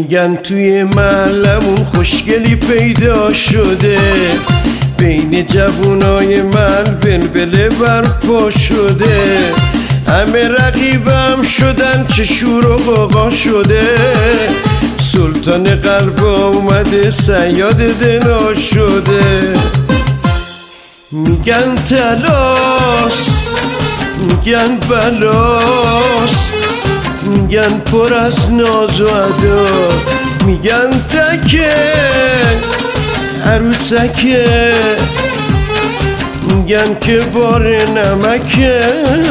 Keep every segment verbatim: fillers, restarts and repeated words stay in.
میگن توی محلمون خوشگلی پیدا شده، بین جوونای من بلبله برپا شده، همه رقیبم شدن چه شور و غوغا شده، سلطان قلب اومده صیاد دنا شده. میگن تلاس، میگن بلاس، میگن پر از ناز و ادا، میگن تکه عروسکه، میگن که بار نمکه.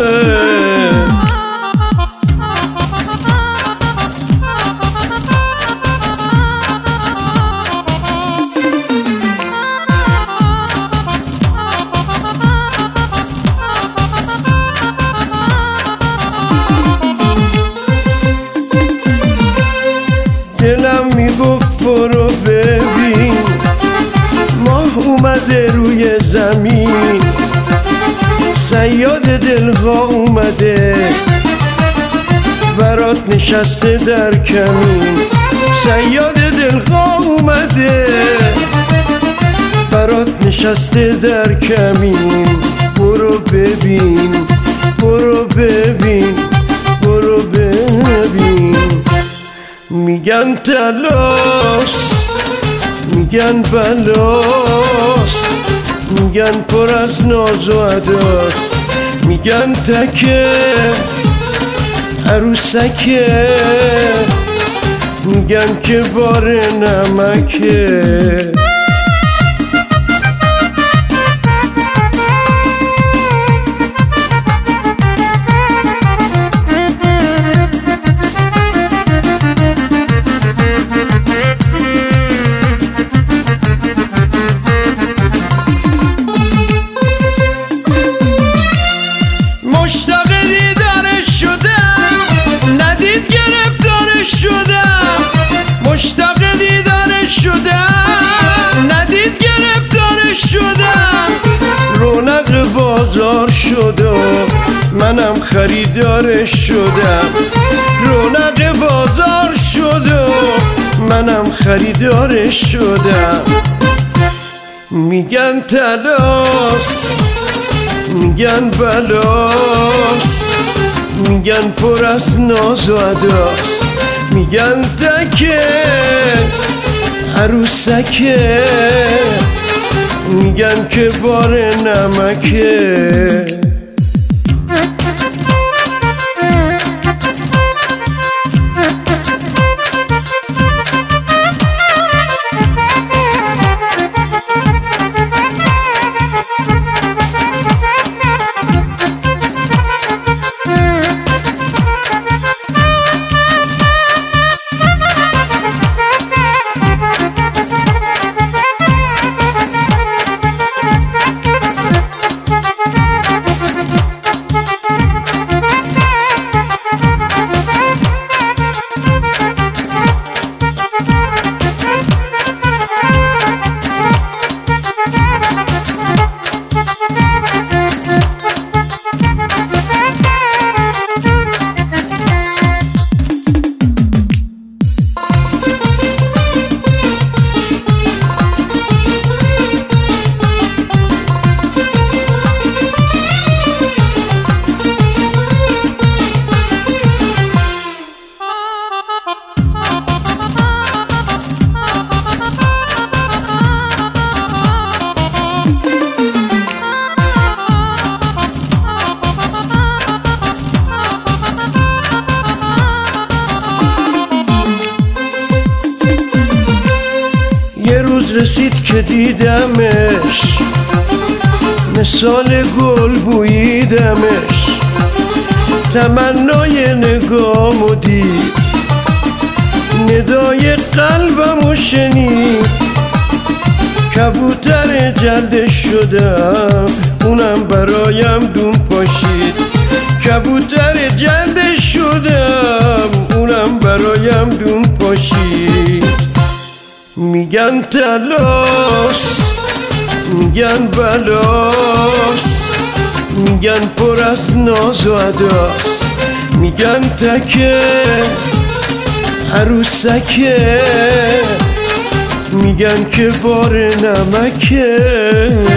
دلم میگفت برو ببین ماه اومده روی زمین، صیاد دلها اومده برات نشسته در کمین، صیاد دلها اومده برات نشسته در کمین. برو ببین برو ببین برو ببین. میگن تلاس، میگن بلاس، میگن پر از ناز و اداست، میگن تکه عروسکه، میگن که بار نمکه. مشتاق دیدارش شدم، ندید گرفتارش شدم، مشتاق دیدارش شدم، ندید گرفتارش شدم. رونق بازار شد و منم خریدارش شدم، رونق بازار شد و منم خریدارش شدم. میگن تلاس، میگن بلاس، میگن پر از ناز و اداست، میگن تکه عروسکه، میگن که بار نمکه. یه روز رسید که دیدمش، مثال گل بوییدمش، تمنای نگامو دید، ندای قلبمو شنید، کبوتر جلدش شدم اونم برایم دون پاشید، کبوتر جلدش شدم اونم برایم دون پاشید. میگن تلاس، میگن بلاس، میگن پر از ناز و اداست، میگن تکه عروسکه میگن که بار نمکه